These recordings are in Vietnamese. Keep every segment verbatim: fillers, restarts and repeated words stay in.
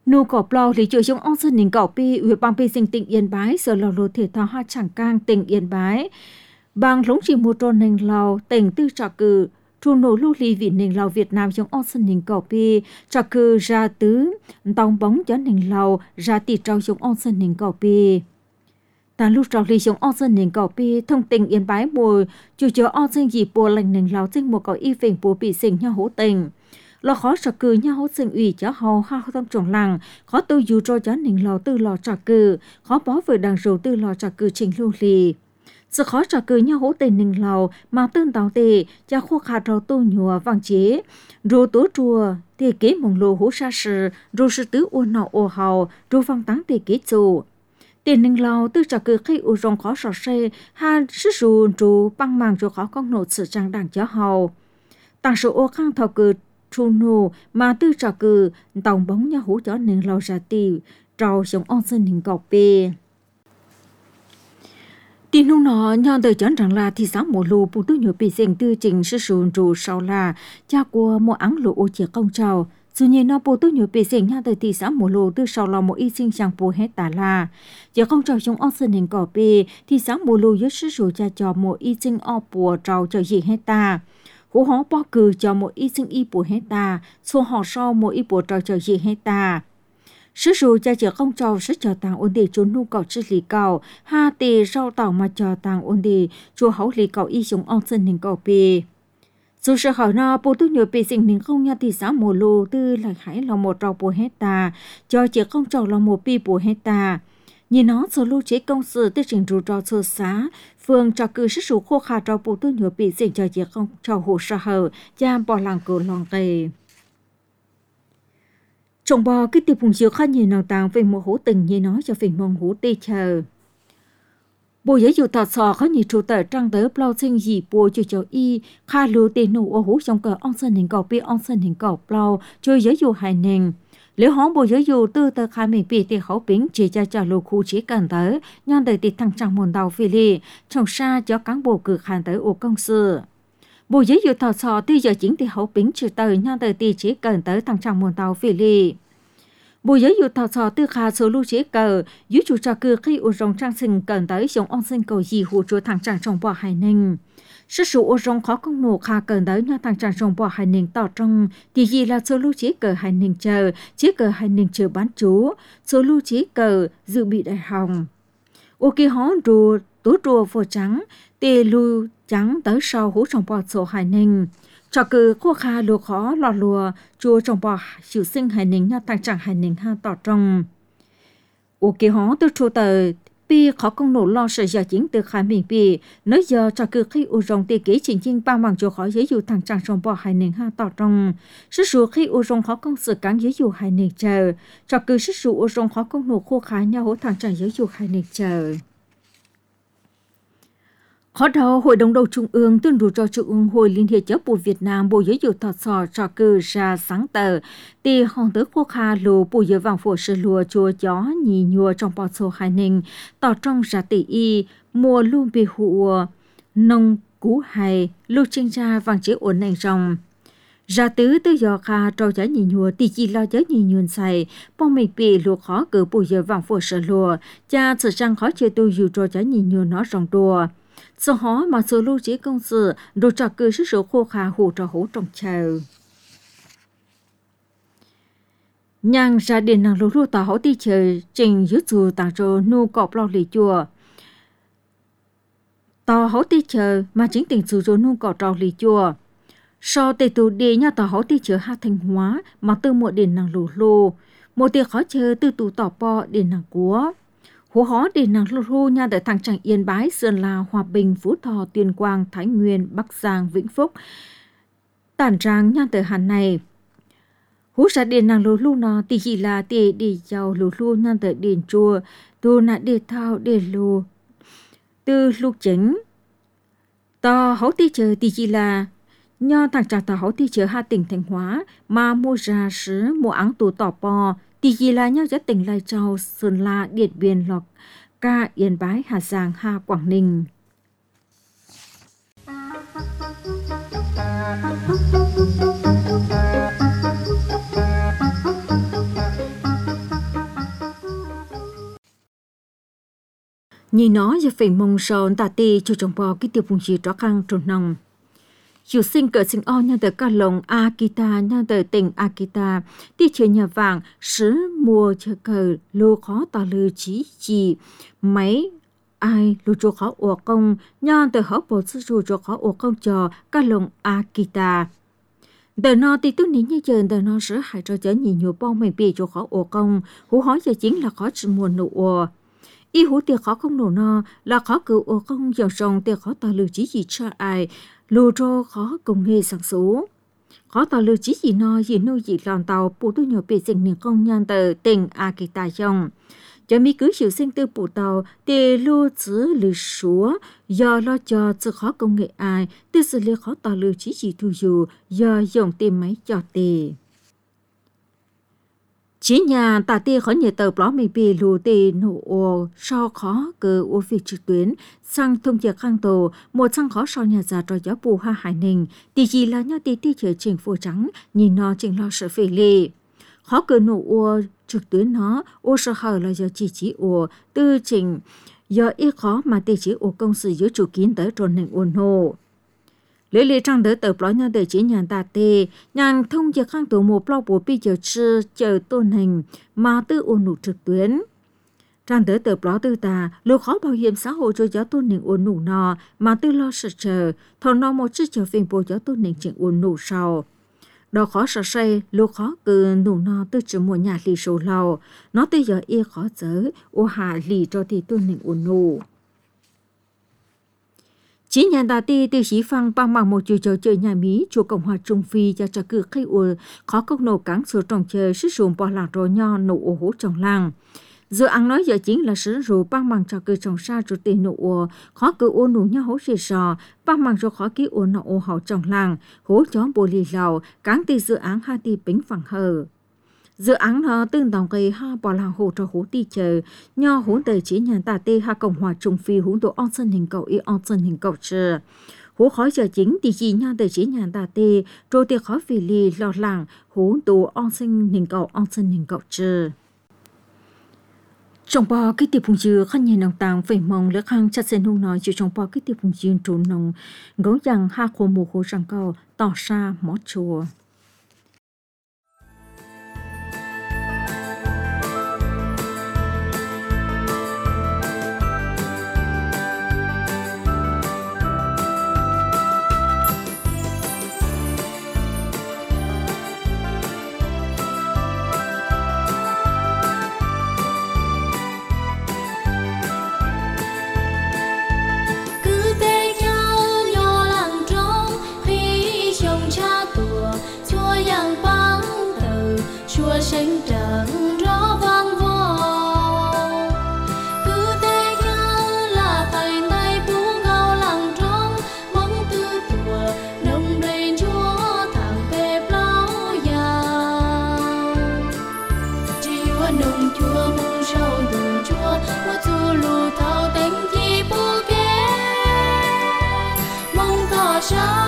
nô cỏ plau lý chủ trong ông dân nín cỏ pi ủy ban pi sinh tỉnh Yên Bái sở lò lô thể thao ha chẳng cang tỉnh Yên Bái bằng lũng chỉ một tròn nền lào tỉnh tư trà cử tru nổ lưu ly vị nền lào Việt Nam trong ông dân nín cỏ pi trà cử ra tứ tòng bóng cho nền lào ra tì trao trong ông dân nín cỏ pi ta lúc trao lý trong ông dân nín cỏ pi thông tỉnh Yên Bái mùi chủ cho ông dân dì bùa lành nền lào trên một cỏ y phình bùa bị sinh nhau hỗ tình lo khó trà cử nhau hỗ sinh ủy cho hầu ha tâm trọng làng khó tư dù cho cho nền lào tư lò trà cử khó bó với đằng rầu tư lò trà cử trình lưu lì sự khó trà cử nhau hỗ tình nền lào mà tương tàu tề cha khô khả rau tô nhùa vàng chế rô tố chùa tề kế mong lô hỗ sa sử rô sư tứ uôn nọ ô hào rô vang táng tề kế chủ tiền nền lào tư trà cử khi u rong khó sọ xe ha sư rù rù băng màng rô khó con nột sự trang đảng cho hào tăng số ô khang thọ cử tru nô mà tư trà cử tòng bóng nhau hỗ cho nền lào ra tì trào sống on dân hình cọc bê tin nung nó nhon đời chọn rằng là thị xã mùa lù bù tư nhiều bị dành tư trình sư sùn rù sau là cha của một áng lũ ô chia công trào dù nhiên nó bù tư nhiều bị dành nhon đời thị xã mùa lù tư sau là một y sinh chẳng bù hết tả là chia công trào trong on dân hình cọc bê thị xã mùa lù dưới sư sùn cha cho một y sinh o bùa trào cho gì hết ta hú hó bó cử cho một y sinh y bùa hết ta số họ sau một y bùa trào cho gì hết ta sư sù cha chở không trâu sẽ cho tàng ổn định trốn nu cầu sư lì cầu ha tì rau tàu mà cho tàng ổn định chùa hậu lì cầu y dùng ông dân hình cầu bì dù sự hỏi nó bố tu nhiều bị sinh nên không nha thị xã mùa lù tư là hãy là một trâu bùa hết ta cho chở không trâu là một pi bùa hết ta nhìn nó số lưu chế công sự tư trình rù trò sơ xá phương cho cư sư sù khô khả trâu bố tu nhiều bị sinh cho chở không trâu hồ sa hờ cha bỏ làng cổ lòng kề trồng bò cái tiệp vùng chiều khá nhiều nào tàng về một hố tình như nói cho về mong hố tê chờ bố giới dụ tọt sò có nhiều chủ tờ trăng tới plau sinh gì bố cho cho y khá lưu tê nụ ô hố trong cờ ông sân hình cỏ bia ông sân hình cỏ plau chơi giới dụ hài nền nếu hóng bố giới dụ tư tờ khai mình bị tê khẩu bính chỉ cho cho lô khu chỉ cần tới nhon đời tì thăng trăng môn đầu phi lì trong xa cho cán bộ cực hàn tới ô công sư bố giới dụ tọt sò tư giờ chính tì khẩu bính trừ tờ nhon đời tì chỉ cần tới thăng trăng môn đầu phi lì bố giới dụ thọ sò tư khá số lưu chế cờ dưới chủ trò cư khi ô rong trang sinh cần tới giống ông sinh cầu gì hù chúa thằng trang trong bò hải ninh sức sụ ô rong khó công nổ khá cần tới nhau thằng trang trong bò hải ninh tỏ trong thì gì là số lưu chế cờ hải ninh chờ chế cờ hải ninh chờ bán chú số lưu chế cờ dự bị đại hồng ô kỳ hó rùa tố rùa vô trắng tê lưu trắng tới sau hú trong bò sổ hải ninh cho cử khô kha lùa khó lò lùa chùa trong bò chịu sinh hải ninh nha tăng trạng hải ninh ha tỏ trong ô kỳ hó từ chùa tờ pi khó công nổ lo sợ giờ chính từ khai mình pi nói giờ cho cử khi u rong tì kỹ chính chính ba bằng chùa khó giấy dụ tăng trạng trong bò hải ninh ha tỏ trong sức sụ khi u rong khó công sự cán giấy dụ hải ninh chờ cho cử sức sụ u rong khó công nổ khô khá nhau hỗ tăng trạng giấy dụ hải ninh chờ khó đầu Hội đồng đầu Trung ương tuyên đủ cho Trung ương Hội Liên hiệp Giáo bộ Việt Nam bộ giới dụ thọ sò cho cư ra sáng tờ tì hòn tới khô kha lù bộ giới vàng phổ sư lùa chùa chó nhì nhùa trong bò sổ hải ninh tỏ trong ra tỷ y mùa lưu bì hụa nông cú hài lưu tranh ra vàng chế ổn nành rồng ra tứ tư dò kha trâu giá nhì nhùa tì chi lo giá nhì nhuần xài bông mình bị lùa khó cử bộ giới vàng phổ sư lùa cha sự răng khó chơi tu dù trâu giá nhì nhùa nó rồng đùa sau đó mà số lưu chế công sự đồ trò cư sức số khô khá hủ trò hủ trong chờ nhang ra điện năng lưu lưu tỏ hỗ tí chờ trình dưới dù tàng rô nô cọp lo lì chùa tỏ hỗ tí chờ mà chính tình dù rô nô cọp lo lì chùa sau tề tù đi nhà tỏ hỗ tí chờ hạ thành hóa mà tư một điện năng lưu lưu một tiệc khó chờ tư tù tỏ bò điện năng của hú hó điện năng lưu lưu nha tại thằng Tràng Yên Bái, Sơn La, Hòa Bình, Phú Thọ, Tuyên Quang, Thái Nguyên, Bắc Giang, Vĩnh Phúc. Tản ràng nha tại hàn này. Hú ra điện năng lưu lưu nó thì chỉ là tì đi giàu lưu lưu nha tại điện chùa, tu nạ đề thao đề lưu. Từ lúc chính, tò hấu tí chờ thì chỉ là nho thằng Tràng tò hấu tí chờ hai tỉnh Thanh Hóa mà mua ra sứ mua áng tù tỏ bò. Thì gì là nhau chất tỉnh Lai Châu, Sơn La, Điện Biên, Lộc, Ca, Yên Bái, Hà Giang, Hà, Quảng Ninh. Nhìn nó giờ phải mong sòn tà tê cho chồng bò cái tiêu phùng gì rõ khăn trồn nòng. Chủ sinh cỡ sinh o nhà tờ ca lồng Akita nhà tờ tỉnh Akita đi chơi nhà vàng sứ mùa chơi cờ lô khó tà lư chí chỉ mấy ai lô cho khó ổ công nhà tờ họ bộ sư rù cho khó ổ công cho ca lồng Akita. Đời nó thì tôi nghĩ như giờ đời nó sứ hại cho chở nhìn nhiều bông mày bì cho khó ổ công hú hỏi giờ chính là khó chỉ mùa nụ ổ. Y hú tiệc khó không nổ no là khó cựu ổ công dòng rồng tiệc khó tà lư chí chỉ cho ai lô trô khó công nghệ sản số. Khó tàu lưu chí gì no gì nuôi gì lòn tàu bù tu nhiều bị sinh niên công nhân từ tỉnh Akita dòng. Cho mi cứ chịu sinh tư bù tàu thì lưu chứ lưu số do lo cho sự khó công nghệ ai tư xử lý khó tàu lưu chí gì thu dù do dùng tìm máy cho tì. Chỉ nhà tà tì khó nhờ tờ blog mì bì lù tì nụ ồ so khó cơ ổ việc trực tuyến sang thông việc khang tổ một sang khó so nhà già trò giáo bù ha hải ninh tì gì là nhau tì tì chờ trình phô trắng nhìn nó trình lo sợ phê lì. Khó cơ nụ ồ trực tuyến nó ồ sợ hờ là do chỉ chỉ ồ tư trình do ít khó mà tì chỉ ồ công sự giữa chủ kín tới trồn nền ồn hồ. Lễ lễ trang đỡ tờ blog nhà đời chỉ nhàn tà tê, nhàn thông việc khang tổ một blog bộ bi chờ chư chờ tôn hình mà tư ôn nụ trực tuyến. Trang đỡ tờ blog tư tà, lô khó bảo hiểm xã hội cho giáo tôn hình ôn nụ nọ mà tư lo sợ chờ, thọ nó một chiếc chờ phiền bộ giáo tôn hình trình ôn nụ sau. Đó khó sợ say, lô khó cư nụ nọ tư chỉ một nhà lì sổ lầu, nó tư giờ y khó dỡ, ô hạ lì cho thì tôn hình ôn nụ. Chỉ nhà đà ti tiêu chí phăng bằng bằng một chiều trò chơi nhà Mỹ chùa Cộng hòa Trung Phi và trò cử khai ua khó công nổ cán sửa trồng chơi sử dụng bỏ lạc rồi nho nổ ổ hố trong làng. Dự án nói giờ chính là sử dụng bằng bằng trò cử trồng xa rồi tiền nổ ổ khó cử ổ nổ nhau hố xì sò bằng bằng rồi khó ký ổ nổ ổ hậu trong làng hố chó bồ lì lầu cán ti dự án hai ti bính phẳng hờ. Dự án nó tương đồng gây ha bỏ làng hồ cho hố ti chờ nho hố tờ chỉ nhà tà tê ha Cộng hòa Trung Phi hố tổ on sân hình cầu y on sân hình cầu trừ. Hố khó giờ chính thì chỉ nha tờ chỉ nhà tà tê rồi tiệc khó vì lì lọt làng hố tổ on sân hình cầu on sân hình cầu trừ. Trong bò cái tiệp phùng dư khăn nhìn nông tàng về mong lỡ khang chặt sen hung nói chứ trong bò cái tiệp phùng dư trốn nông gấu rằng ha khô mù khô răng cầu tỏ xa mó chùa. sinh trận rõ vang vọng cứ thế nhau là tay tay buông gao lặng trong bóng tư tùa nồng đầy chúa thẳng về bao giang chỉ hoa nồng chúa mong sâu đủ chúa hoa chu lù thao đánh chi bố kế mong tỏ sao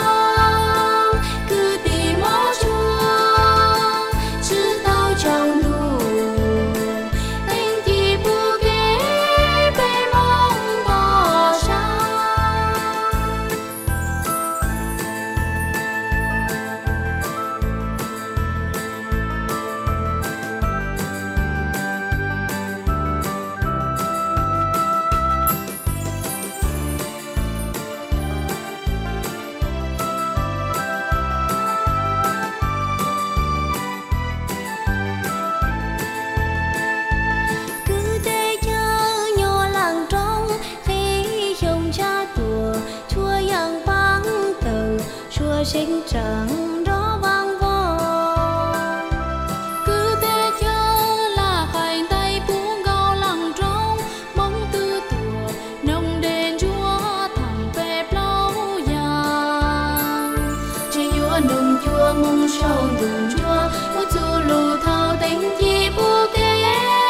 sinh trận đó vang vọng cứ thế cho là hai tay buông gao lặng trong bóng tư tùa nồng đền chúa thẳng về lâu giang chỉ chúa nồng chúa mong sâu đường chúa có chu lù thao đánh chi bố kế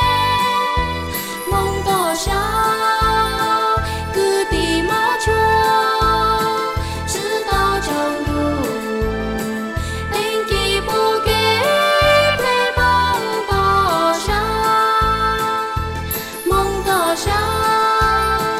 mong tỏ sao cứ tìm má chúa hãy subscribe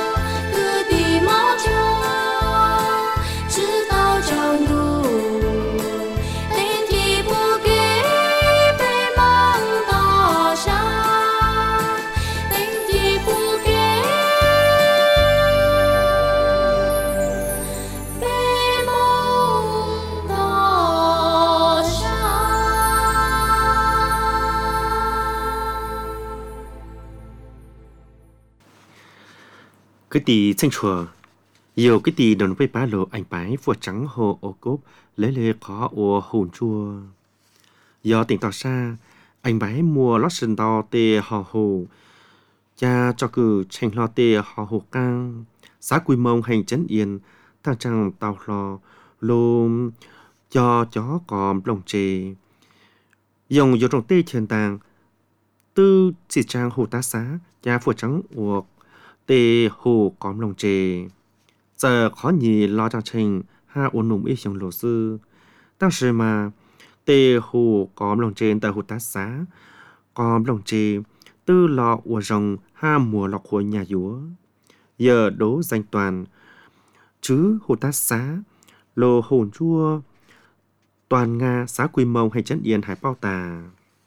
cái tì xanh chùa nhiều cái tì đồn với bá lộ anh bái vua trắng hồ ô cốp lấy lê khó ô hồn chua do tỉnh tỏ xa anh bái mua lót sân tàu tê hò hồ cha cho cử tranh lo tê hò hồ cang xã quy mông hành chấn yên thang trăng tàu lò lô cho chó còn lồng trề dùng vô trong tê truyền tàng tư chỉ trang hồ tá xá cha vua trắng uộc tê hồ còn lồng trề giờ khó nhì lo cho trình ha ôn nùng ít dùng lộ sư当时嘛tê hồ có lồng trên tại hồ tá xá có lồng trề tư lọ của rồng ha mùa lọc của nhà vúa giờ đố danh toàn chứ hồ tá xá lô hồn chua toàn nga xã quy mông hay trấn yên hải bao tà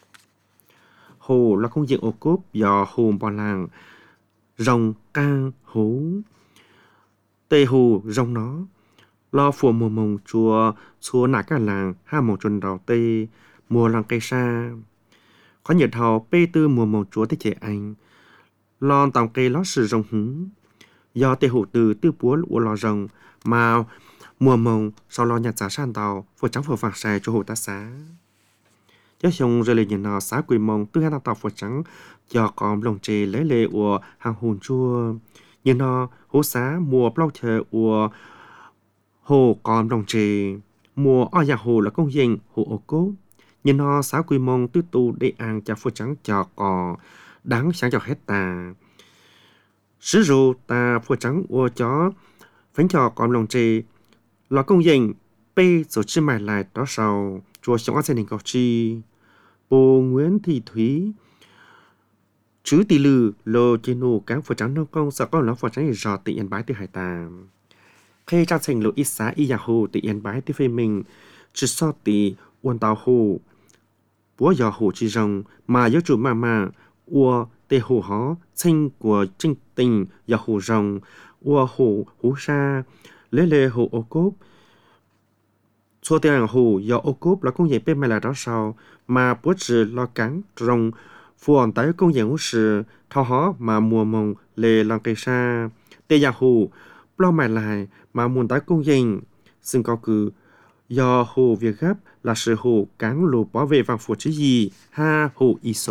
hồ là công diện ô cốp do hồ bò làng rồng cang hú tê hồ rồng nó lo phùa mùa mông chùa chùa nạ cả làng ha mông chuồn đào tê mùa làng cây sa có nhiệt hào bê tư mùa mông chúa tê trẻ anh lo tòng cây lót sử rồng hứng do tê hồ từ tư búa của lò rồng mà mùa mông sau lo nhặt giá san tàu phù trắng phù phàng xài cho hồ tá xá giáo xong rồi lên nhìn nó xã quỳ mông tư hai tàu phù trắng do có lồng trề lấy lệ của hàng hồn chua nhìn nó hố xá mùa bao chờ của hồ còn lồng trề mùa o nhà hồ là công dân hồ ô cốt nhìn nó xã quy mông tư tu để ăn cho phù trắng cho cò đáng sáng cho hết ta sử dụng ta phù trắng của chó phánh cho còn lồng trề là công dân bê rồi chi mày lại đó sau chùa sống ở gia đình cầu chi bồ Nguyễn Thị Thúy chứ tỷ lư lô trên nụ cán phù trắng nông công sao có nó phù trắng rõ tự yên bái từ hải tà khi trang thành lộ ít xá y nhà hồ tự yên bái từ phê mình chỉ so tỷ uốn tàu hồ búa giò hồ chi rồng mà yếu chủ mà mà ua tê hồ hó sinh của trinh tình giò hồ rồng ua hồ hú sa lấy lê hồ ô cốp xua tiền hồ do ô cốp là công nghệ bên mày là đó sau mà bố chỉ lo cắn rồng phù tới công nghệ hú sự thao hó mà mùa mông lê lăng cây sa tê nhà hồ lo mày lại mà muốn tới công nghệ xin có cứ do hồ việc gấp là sự hồ cắn lù bảo vệ vàng phù chứ gì ha hồ iso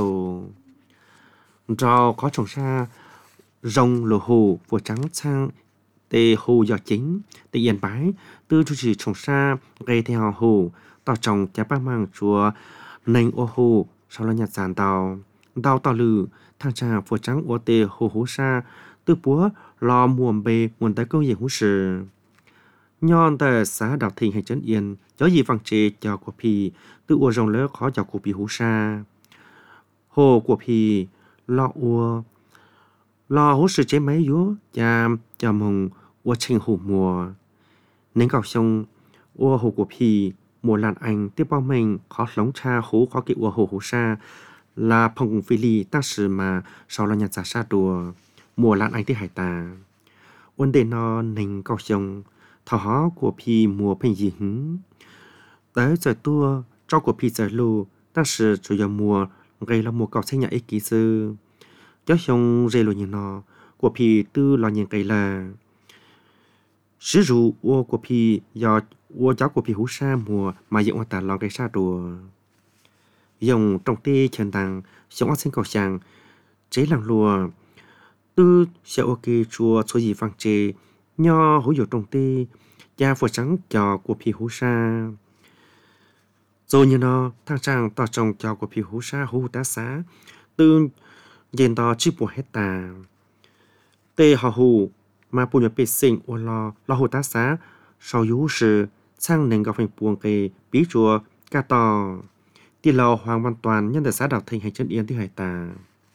rau có trồng sa rồng lù hồ phù trắng sang tê hồ giò chính tê yên bái tư chú chỉ trồng sa gây theo hồ tao trồng chả ba mang chùa nành ô hồ sau là nhặt giàn tàu tàu tàu lử thang trà phù trắng ô tê hồ hú sa tư búa lo muộn bê muộn tới công việc hú sự nhon tại xã đảo thịnh hay trấn yên gió gì vàng chế cho của pì tư ô rồng lớn khó cho của pì hú sa hồ của pì lo ô lo hú sự chế máy dúa cha cho mong ô trình hồ mùa nên cầu sông ô hồ của pì mùa làn anh tiếp bao mình khó lóng cha hú khó kỵ ô hồ hú sa là phong phi ly ta sử mà sau là nhặt giả sa đùa mùa làn anh tới hải tà ôn đề nó nên cầu sông thọ hó của pì mùa phình gì hứng tới giờ tua cho của pì giờ lù ta sử chủ yếu mùa gây là mùa cầu xây nhà ích ký sư giáo xong dây lù như nó của pì tư lo nhìn cây là sử dụng ô của pì do ô cháu của pì hú sa mùa mà dụng hoa tà lo cây sa đùa dùng trong tê chân tàng sống ở sinh cầu sàng chế làng lùa tư sẽ ok chùa số gì vàng chê nho hữu dụng trong tê cha phù trắng cho của pì hú sa rồi như nó thang trang tỏ trồng cho của pì hú sa hú tá xá tư dền to chi bộ hết tà tê họ hù mà bùn nhập bê sinh ô lo lo hù tá xá sau yếu sự sang nền gặp hành buồn kề bí chùa ca tò tì lò hoàng văn toàn nhân tại xã đảo thành hành chân yên thứ hải tà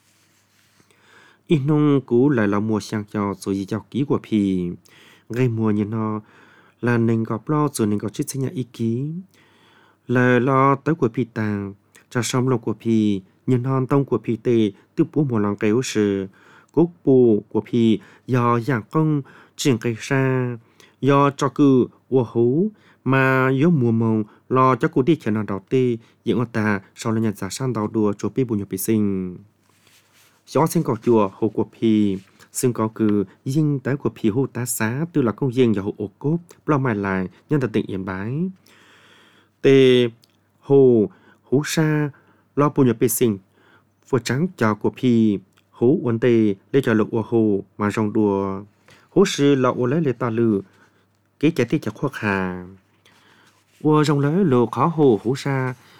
in nông cú lại là mùa sang cho rồi gì cho ký của pì gây mùa như nó là nền gặp lo rồi nền gặp chít sinh nhà ý ký lời lo tới của pì tàng cho xong lông của pì nhìn non tông của pì tê tư bố một lòng kéo sự cúc bù của pì do dạng công triển cây sa do cho cư của hú mà yếu mùa mông lo cho cụ đi chợ nào đầu tê những ông ta sau là nhặt giả sang tàu đùa chỗ pì bù nhập pì sinh gió sinh cầu chùa hồ của pì ซึ่งก็คือยิ่งแต่กว่าผีหูตาสาตัวละกงยิงอย่าหูอกบปลอมมาลายยันตะติงเอียนบายเตหูหูชารอปุญญาเปสิงฝัวจังจอกว่าผีหูวันเตเลจอลกว่าหูมาจงดัวหูสือเราโอเลเลตาลือเก๋จะที่จะขั้วขาว่าจงเลยโลขอหูหูชา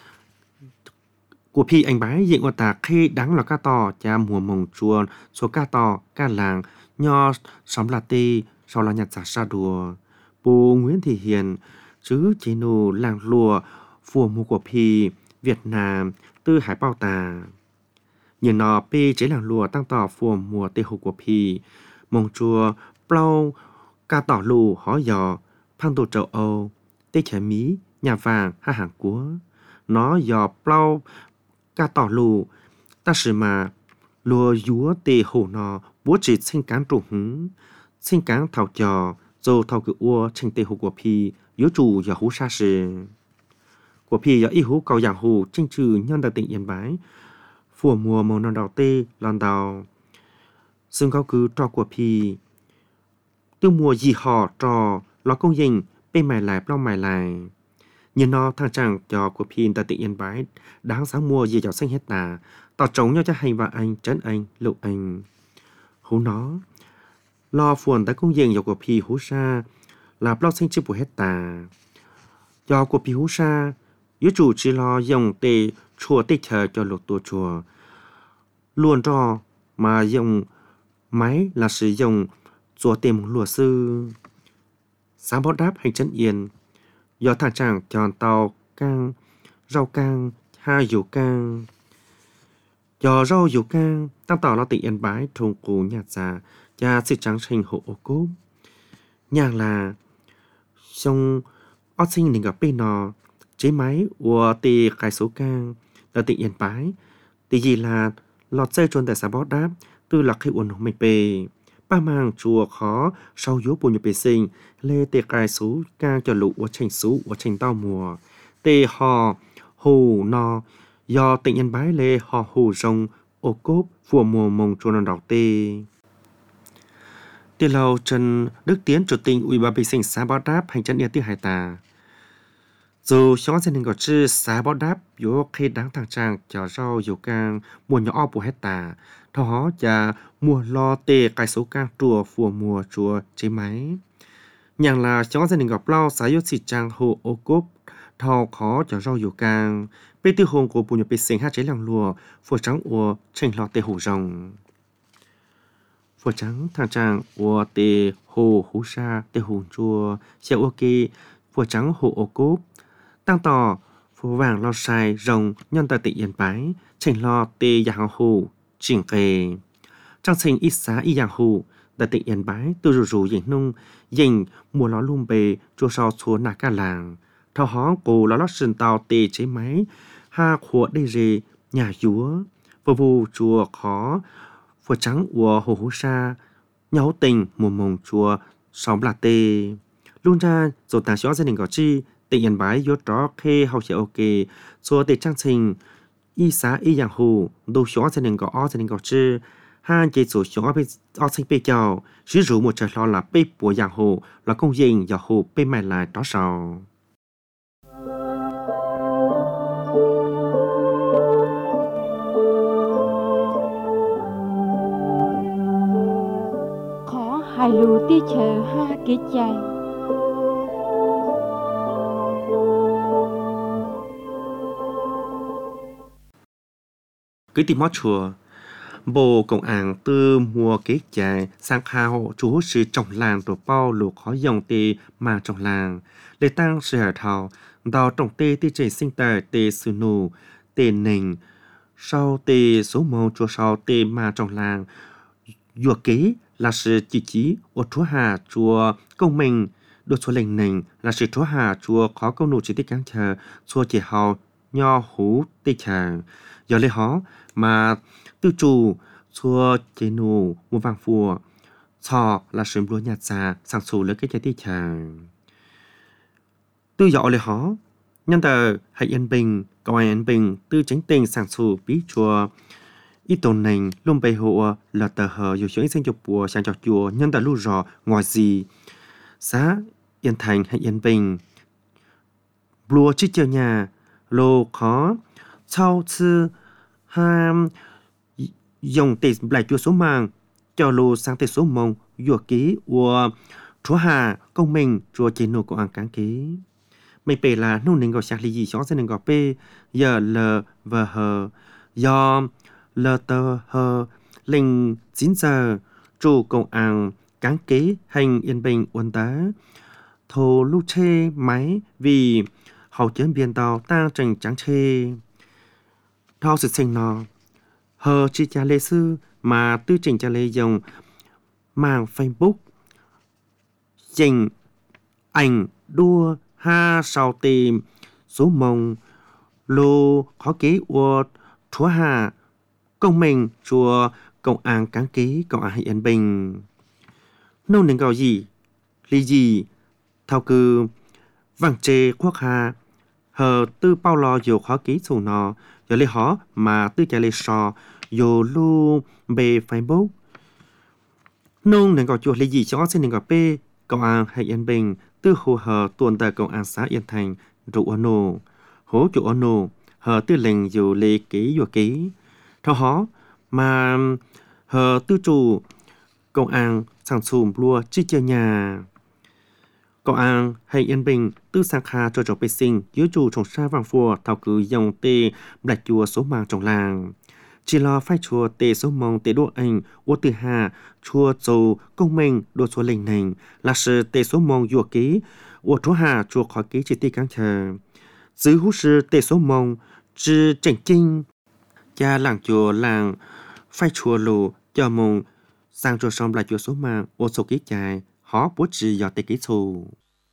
của phi anh bái diện của ta khi đáng là ca to cha mùa mồng chuồn số ca to ca làng nho sắm là tê sau là nhặt giả sa đùa bố Nguyễn Thị Hiền chứ chế nô làng lùa phùa mùa của phi Việt Nam tư hải bao tà nhìn nó pê chế làng lùa tăng tỏ phùa mùa tê hồ của phi mồng chùa plau ca tỏ lù hó giò phang đồ châu Âu tê trẻ mí nhà vàng ha hàng cúa nó giò plau ca tỏ lù ta sử mà lùa dúa tê hồ nó bố chỉ sinh cán trụ hứng sinh cán thảo trò dô thảo cự ua tranh tê hồ của phi yếu chủ giờ hú sa sử của phi giờ y hú cầu giảng hồ tranh trừ nhân đặc tỉnh yên bái phùa mùa màu non đào tê lòn đào xương cao cứ trò của phi tiêu mùa gì họ trò ló công dình bê mài lại plau mài lại nhìn nó thang chẳng cho của pin tại tỉnh Yên Bái đáng sáng mua gì cho xanh hết tà tỏ trống nhau cho hành và anh trấn anh lục anh hú nó lo phuồn tại công diện cho của phi hú sa là bao xanh chưa bù hết tà cho của phi hú sa yếu chủ chỉ lo dùng tê chùa tê chờ cho lục tua chùa luôn cho mà dùng máy là sử dụng chùa tìm lùa sư sáng bó đáp hành trấn yên do thằng chàng tròn tàu cang rau cang hai dụ cang do rau dụ cang tăng tàu lo tỉnh Yên Bái thùng cú nhạt già cha sự trắng sinh hộ ô cốp nhàng là sông ót sinh đình gặp bên nò chế máy của tì cái số cang là tỉnh Yên Bái tì gì là lọt dây trôn tại xã bó đáp tư lạc khi uốn hồng mạch bề ba mang chùa khó sau yếu bùn nhập bề sinh lê tê cài số ca cho lũ của tranh số của tranh tao mùa tê hò hù no do tỉnh Yên Bái lê hò hù rồng ô cốp phùa mùa mông chùa non đảo tê tê lâu Trần Đức Tiến chủ tịch ủy ban bề sinh xã Bó Đáp hành chân địa tiêu hải tà dù xóa dân hình có chữ xã Bó Đáp yếu khi đáng thằng trang cho rau yếu càng mùa nhỏ bù hết tà thọ hó và mùa lo tê cái số càng chùa phùa mùa chùa chế máy nhàng là xóa dân hình gặp lao xã yếu xịt trang hồ ô cốp thọ khó cho rau yếu càng bê tư hồn của bù nhập bê sinh hát chế làng lùa phùa trắng ua tranh lo tê hủ rồng phùa trắng thằng trang ua tê hồ hú sa tê hủ chùa xe ô kê phùa trắng hồ ô cốp tăng tỏ phùa vàng lo sai rồng nhân tại tỉnh Yên Bái tranh lo tê giang hồ chỉnh kề trang sinh ít xá y giang hồ tại tỉnh Yên Bái từ rủ rủ dành nung dành mùa ló lùm bề chùa sau xuống nà ca làng thao hó cổ ló lót sườn tàu tê chế máy ha khổ đây rề nhà dúa vô vô chùa khó phùa trắng ua hồ hú sa nhau tình mùa mồng chùa xóm là tê luôn ra rồi ta xóa gia đình có chi tỉnh Yên Bái yếu tró khê hậu sẽ ok xua tê trang trình y xá y giang hồ đồ xóa gia đình có ó gia đình có chi ha chế chủ xóa bê ó sinh bê chào sử dụng một trời lo là bê của giang hồ là công dình giang hồ bê mày lại đó sao hai lù tia chờ ha kế chạy cứ tìm mót chùa bồ công an từ mùa kế chạy sang khao chú sự trồng làng tổ bao lục khó dòng tê mà trồng làng để tăng sự hở thảo đào trồng tê tê chạy sinh tài tê sư nụ tê nình sau tê số màu chùa sau tê mà trồng làng dùa kế là sự chỉ chỉ của chúa hà chùa công mình đôi chúa lệnh nình là sự chúa hà chùa khó câu nụ chỉ tích cáng chờ chùa chỉ hào nho hú tê chờ giờ lấy hó mà tư chủ chùa chế nụ mua vàng phùa chò là sự lúa nhạt già sang xù lấy cái trái tê chờ tư dọ lấy hó nhân tờ hãy yên bình cầu ai yên bình tư tránh tình sang xù bí chùa ít tồn nền luôn bày hộ là tờ hờ dù xuống sinh chụp bùa sang chọc chùa nhân tờ lưu rò ngoài gì xã Yên Thành hay Yên Bình lùa chi chiều nhà lô khó sau sư ham dùng tệ lại chùa số mạng cho lô sang tệ số mông dùa ký của chúa hà công mình chùa chế nô của ăn cán ký mày bề là nô nên gọi sạc lý gì xó sẽ nên gọi bê giờ lờ vờ hờ do lờ tờ hờ linh chín giờ chủ công ăn cán ký hành Yên Bình uốn tá thô lưu chê máy vì hậu chiến biên tàu ta trình trắng chê thao sự sinh nó hờ chi cha lê sư mà tư trình cha lê dùng mạng Facebook dành ảnh đua ha sau tìm số mông lô khó ký của chúa hà công mình chùa công an cán ký công an Yên Bình nông nên gọi gì lý gì thao cư vàng chê quốc hà hờ tư bao lo dù khó ký sổ nó giờ lấy họ mà tư trả lấy sò dù lưu bề Facebook nông nên gọi chùa lý gì cho xin nên gọi bê công an hay Yên Bình tư hồ hờ tuần tại công an xã Yên Thành rủ ở nô hố chủ ở nô hờ tư lệnh dù lê ký dù ký thao họ mà hờ tư chủ công an sản sùm lùa chi chơi nhà công an hay Yên Bình tư sang kha cho trò bê sinh dưới chủ trồng sa vàng phùa thảo cứ dòng tê bạch chùa số mạng trong làng chỉ lo phai chùa tê số mong tê đô anh ô từ hà chùa dầu công minh đô số lệnh nành là sự tê số mong dùa ký ô chúa hà chùa khỏi ký chỉ tê cán chờ dưới hú sư tê số mong chứ chảnh chinh cha làng chùa làng phai chùa lù cho mong sang chùa xong là chùa số mạng ô số ký chạy họ bố trí do tê ký thù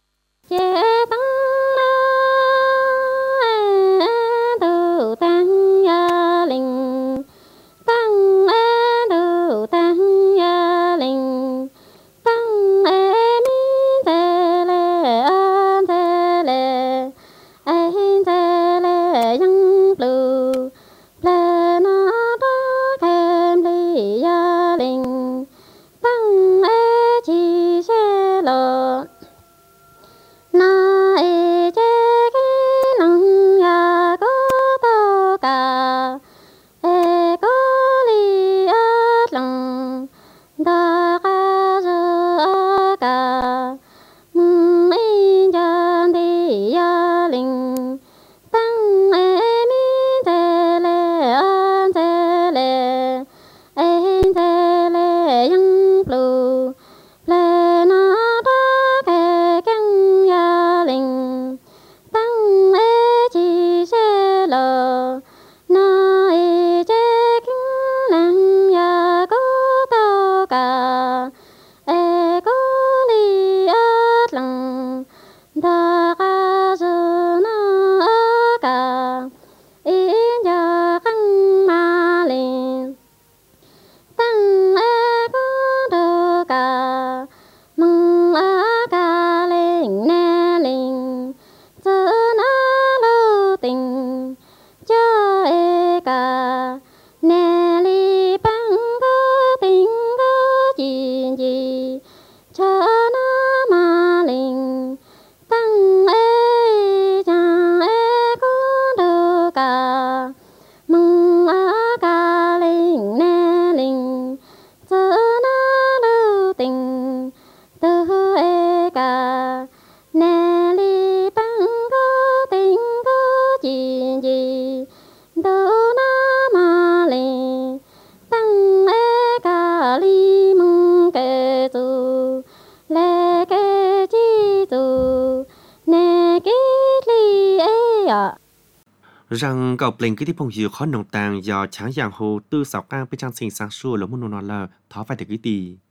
rằng cậu lên cái tiếp phong dừa khó nồng tàng do tráng giang hồ tư sọc cang bên trang sinh sáng xua lỗ môn nọ là thó phải được cái tì